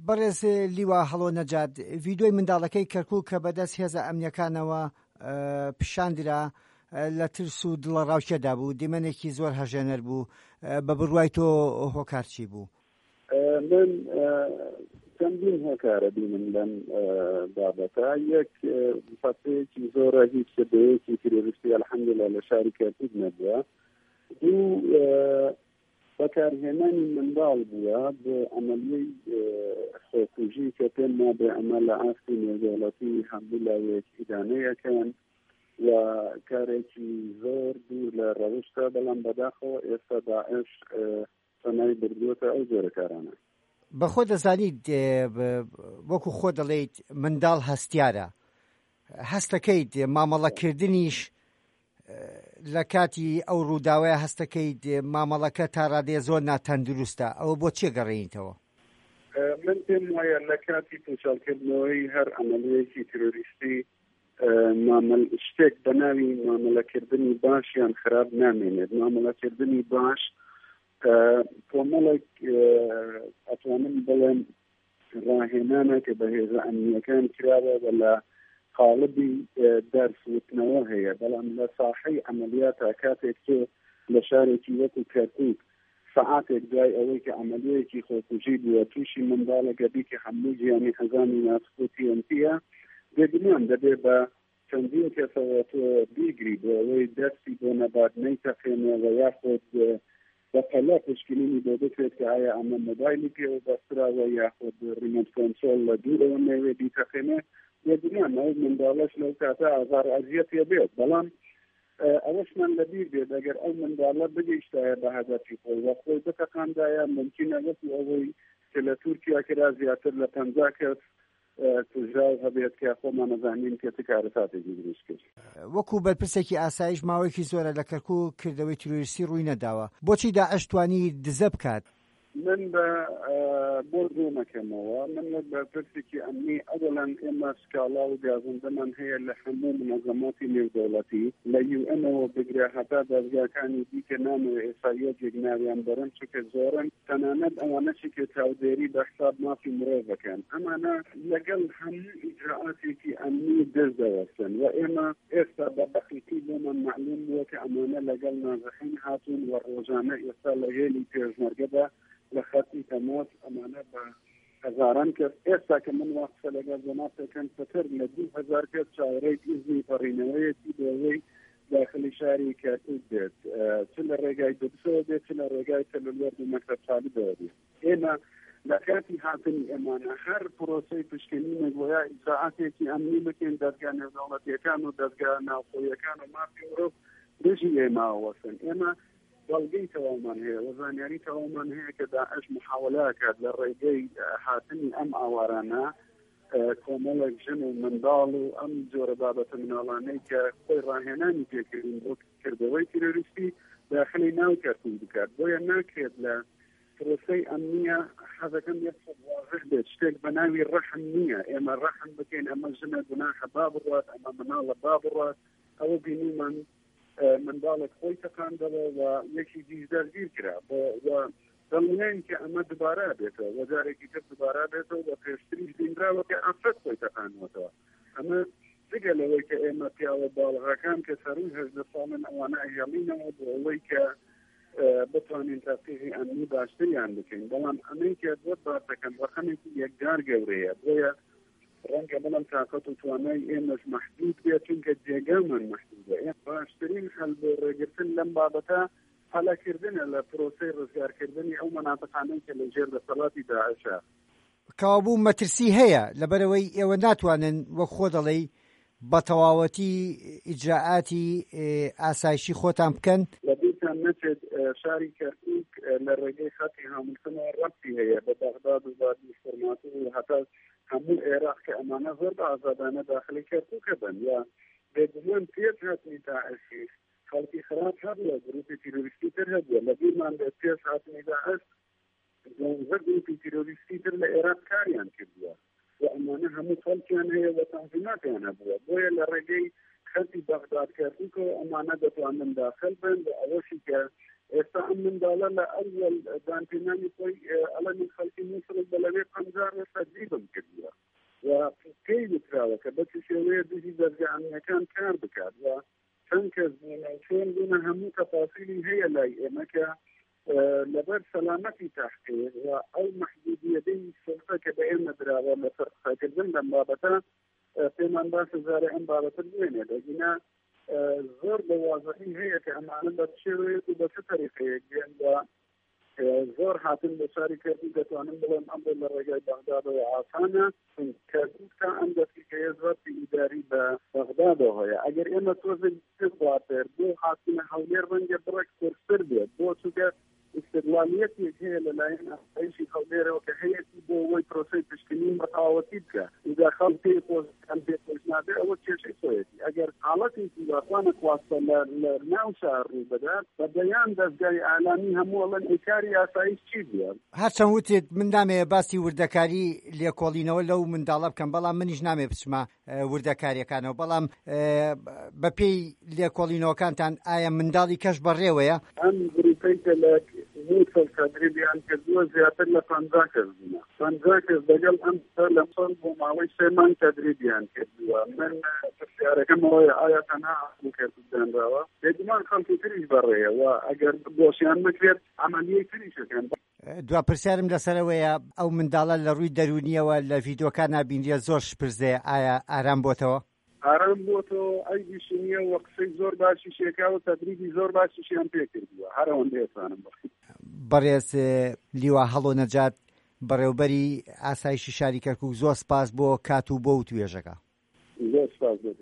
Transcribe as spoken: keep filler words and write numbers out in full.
بەڕێز لیوا هەڵۆ نەجات، ڤیدۆی منداڵەکەی کەرکووک کە بەدەست هێزە ئەمنیەکانەوە پیشاندرا لە ترس و دڵە ڕاوکێدا بوو، دیمەنێکی زۆر هەژێنەر بوو. بە بڕوای تۆ هۆکارچی بوو؟ من چەندین هۆکارە بینم لەم بابەتە. یەک فەسەیەکی زۆرە هیچ سەبەیەکی ترۆریستی ئەلحەمدولیلا لە شاری کەرکووک نەبووە. دوو بەکارهێنانی منداڵ بووە بۆ ئەمەلیەی خۆکوژی کە پێم نابێ ئەمە لە ئاستی نێودەوڵەتی هەموو لاوەیەکی ئیدانەیەکەن و کارێکی زۆر دوور لە ڕەوشتە، بەڵام بەداخەوە ئێستا داعش سەنای بردووەتە ئەو جۆرە کارانە. بەخۆ دەزانیت وەکو خۆ دەڵێیت منداڵ هەستیارە، هەستەکەیت مامەڵەکردنیش لە کاتی ئەو ڕووداوەیە هەستەکەیت مامەڵەکە تا ڕادێ زۆر ناتەندروستە، ئەوە بۆ چێ گەڕێنیتەوە؟ من پێم وایە لە کاتی پوچالکردنەوەی هەر ئەمەلیەیەکی ترۆریستی مامەل شتێک بە ناوی مامەلەکردنی باش یان خراپ نامێنێت. مامەلەکردنی باش کۆمەڵێک ئەتوانم بڵێم ڕاهێنانە کە بە هێزە ئەمنیەکان کراوە و لە قالبی دەرسوتنەوە هەیە، بەڵام لە ساحەی ئەمەلیاتە کاتێک تۆ لە شارێکی وەکو کەرکووک سەعاتێک دوای ئەوەی کە ئەمەلیەیەکی خۆکوژی بووە تووشی منداڵە گەبی کە هەموو گیانی هەزانی ناسکو تی ئەم تیە، بێگومان دەبێ بە چەندین کەسەوە تۆ بیگری بۆ ئەوەی دەستی بۆ نەباتنەی تەخێنەوە یاخۆت بەپەلا پشکنینی بۆ بکرێت کە ئایا ئەمە مۆبایلی پێوە بەستراوە یاخۆت ریمۆت کۆنترۆل لە دوورەوە نەوێ بیتەخێنێ، بێگومان ئەو منداڵەش لەو کاتە ئازار ئەزیەت پێ بێت. بەڵام ئەوەشمان لەبیر بێت ئەگەر ئەو منداڵە بگەیشتایە بە هەدەفی خۆی وە خۆی بتەقاندایە ممکنە وەکو ئەوەی کە لە تورکیا کرا زیاتر لە پەنجا کەس توژاو هەبێت کە خۆمان نەزانین کە چ کارەساتێکی دروست کرد. وەکو بەرپرسێکی ئاسایش ماوەیەکی زۆرە لە کەرکووک کردەوەی تروریستی ڕووی نەداوە، بۆچی داعش توانی دزە بکات؟ من بە بۆ ڕوومەکەمەوە من لە بەرپرسێکی ئەمنی ئەوەڵەن ئێمە سکاڵا و گازندەمان هەیە لە هەموو منەظەماتی نێودەوڵەتی لە یو ئەنەوە بگرە هەتا دەرگاکانی دیکە نامەوە ئێساییەک ناویان بەرن چکە زۆرن تەنانەت ئەوانەشی کە چاودێری بە حساب مافی مرۆڤەکەن ئەمانە لەگەڵ هەموو ئیجراعاتێکی ئەمنی دەستدەوەستن و ئێمە ئێستا بە دەقیقی بۆمان معلوم بووە کە ئەمانە لەگەڵ نازەخین هاتوون و ڕۆژانە ئێستا لە هێلی پێشمەرگەدا لە خەتی تەماس ئەمانە بە هەزاران کەس ئێستا کە من واقفە لەگەڵ جەماتەکەن پەتر لە دوو هەزار کەس چاوەڕێی ئیزنی پەڕینەوەیەتی بۆەوەی داخلی شاری کەرکووک بێت، چ لە ڕێگای دەبسەوە بێت چ لە ڕێگای تەلەلوەرد و مەکتەبخانەوە بێت. ئێمە لە کاتی هاتنی ئێمانە هەر پرۆسەی پشکنینە گویا ئیجراعاتێکی ئەمنی بکەین دەستگا نێودەوڵەتیەکان و دەستگا ناوخۆیەکان و مافی مرۆڤ دژی ئێماوەسن. ئێمە بەڵگەی تەواومان هەیە و زانیاری تەواومان هەیە کە داعش محاولاکات لە ڕێگەی هاتنی ئەم ئاوارانە کۆمەڵێک ژن و منداڵ و ئەم جۆرە بابەتە مناڵانەی کە خۆی ڕاهێنانی پێکردین بۆ کردەوەی تیرۆریستی داخلی ناو کەرکووک بکات. بۆیە ناکرێت لە پرۆسەی ئەمنیە حەزەکەم یەک واضح بێت شتێک بە ناوی ڕەحم نییە، ئێمە ڕەحم بکەین ئەمە ژنە گوناحە با بڕات ئەمە مناڵە با بڕات. ئەوە بینیمان منداڵێک خۆی تەقاندەوە و یەکی دیش دەرگیر کرا و دڵنیاین کە ئەمە دوبارە بێتەوە و جارێکی تر دوبارە بێتەوە و پێشتریش بینراوە کە ئەفرەت خۆی تەقاندوەتەوە. ئەمە جگە لەوەی کە ئێمە پیاوە باڵغاکان کە سەروی هەژدە ساڵن ئەوانە ئەژەڵینەوە بۆ ئەوەی کە بتوانین تاقیقی ئەمنی باشتریان بکەین، بەڵام ئەمەی کە بۆ باسەکەن ڕەخەمێکی یەکجار گەورەیە. بۆیە ڕەنگە بەڵام تااقەت و توانای ئێمەش مەحدود بێت چونکە جێگامان مەحدودە. ئێمە باشترین هەل بۆ ڕێگرتن لەم بابەتە هەلاکردنە لە پرۆسەی ڕزگارکردنی ئەو مەناطقانەی کە لە ژێر دەسەڵاتی داعشە. کاوابوو مەترسی هەیە لەبەرەوەی ئێوە ناتوانن وەک خۆ دەڵێی بە تەواوەتی ئیجراعاتی ئاسایشی خۆتان بکەن. لەبیرتان نەچێت شاری کەرکووک لە ڕێگەی خەتی هەمولکردنەوە ڕەبتی هەیە بە بەغداد و بادی فەرماتۆ و هەتا هەموو عێراق کە ئەمانە زۆر بە ئازادانە داخلی کەرکووکە بن یا بێگومان پێش هاتنی داعشی خەڵکی خراپ هەبووە گروپی تیرۆریستی تر هەبووە. لەبیرمان بێت پێش هاتنی داعش دوانزە گروپی تیرۆریستی تر لە عێراق کاریان کردووە و ئەمانە هەموو خەڵکیان هەیە و تەنظیماتیان هەبووە. بۆیە لە ڕێگەی خەتی بەغداد کەرکووکەوە ئەمانە دەتوانن داخل بن بە ئەوەشی کە ئێستا ئەم منداڵە لە ئەول دانپێنانی خۆی ئەڵەمی خەڵکی مووسڵ بە لەوێ پەنجە هزار تەجریبم کردووە و پێی وتراوە کە بە چ شێوەیە دژی دەرگا ئەمنیەکان کار بکات و چەند کەس بوون و چۆن بوونە هەموو تەفاسیلی هەیە لای ئێمە کە لەبەر سەلامەتی تاحقیق و ئەو محدودیەتەی سڵتە کە بە ئێمە دراوە لە فەرقەکردن لەم بابەتە پێمان باشە زارە ئەم بابەتە بوێنێ دەگینا زۆر بە وازەحی هەیە کە ئەمانە بە شێوەیەک و بە چ تەریقەیەک دێن و زۆر هاتن بە چاری کردی دەتوانم بڵێم ئەم لە ڕێگای بەغدادەوە ئاسانە کەستا ئەم دەستیکەیە زۆرتی ئیداری بە بەغدادەوە هەیە ئەگەر ئێمە تۆزێک بڵاتر بۆ هاتنە هەولێر ڕەنگە بڕێک کورسر بێت بۆ چووکە استقلالیەتێک هەیە لەلایەن ئەسایشی هەولێرەوە کە هەیەی بۆ ئەوەی پرۆسەی پشکنین بەتەواوەتی بکە ئیدا خەڵک پێ خۆشیان پێ خۆش نابێ ئەوە کێشەی خۆیەتی ئەگەر حاڵەتێکی واتوانە خواستە لە ناو شار ڕوو بدات بە بەیان دەستگای ئالامی هەموو ئەڵەن ئیکاری ئاسایش چی بێت هەرچەند وتێت من نامەیە باسی وردەکاری لێکۆڵینەوە لەو منداڵە بکەم بەڵام منیش نامێ بچمە وردەکاریەکانەوە بەڵام بەپێی لێکۆڵینەوەکانتان ئایا منداڵی کەش بەڕێوەیە ئەم گروپەی کە لە موسڵ تدریبیان کردووە زیاتر لە پەنجا کەس بوونە پەنجا کەس دەگەڵ ئەم لە ساڵ بۆ ماوەی سێ مانگ تدریبیان کردووە من پرسیارەکەمەوەیە ئایا تەنها کرددانراوە بێگومان خەڵکی تریش بەڕێیە و ئەگەر بۆشیان بکرێت ئەمەلیەی تریشەکەن دوا پرسیارم لەسەرەوەیە ئەو منداڵە لە ڕووی دەرونیەوە لە ڤیدۆکان نبینیە زۆر شپرزەیە ئایا ئارام بۆتەوە ئارام بۆتەوە ئەی بیشنیە و قسەی زۆر باشی شێکا و تدریبی زۆر باشیشیان پێ کردووە هەرەوەن دێسانم بخیت بەڕێز لیوا هەڵۆ نەجات بەڕێوبەری ئاسایشی شاری کەرکووک زۆر سپاس بۆ کات و بۆ و توێژەکە زۆر سپاس